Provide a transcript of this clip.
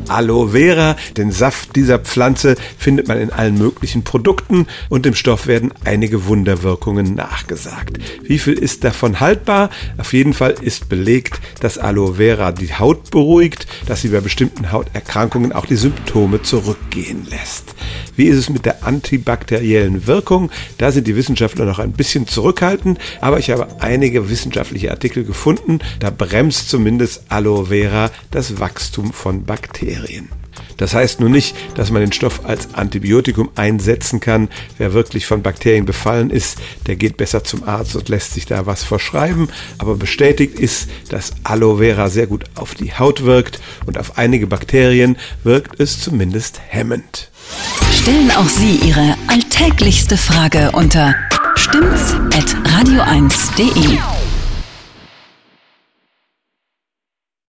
Aloe Vera. Den Saft dieser Pflanze findet man in allen möglichen Produkten und dem Stoff werden einige Wunderwirkungen nachgesagt. Wie viel ist davon haltbar? Auf jeden Fall ist belegt, dass Aloe Vera die Haut beruhigt, dass sie bei bestimmten Hauterkrankungen auch die Symptome zurückgehen lässt. Wie ist es mit der antibakteriellen Wirkung? Da sind die Wissenschaftler noch ein bisschen zurückhaltend, aber ich habe einige wissenschaftliche Artikel gefunden, da bremst zumindest Aloe Vera das Wachstum von Bakterien. Das heißt nur nicht, dass man den Stoff als Antibiotikum einsetzen kann. Wer wirklich von Bakterien befallen ist, der geht besser zum Arzt und lässt sich da was verschreiben. Aber bestätigt ist, dass Aloe Vera sehr gut auf die Haut wirkt und auf einige Bakterien wirkt es zumindest hemmend. Stellen auch Sie Ihre alltäglichste Frage unter stimmt's@radio1.de.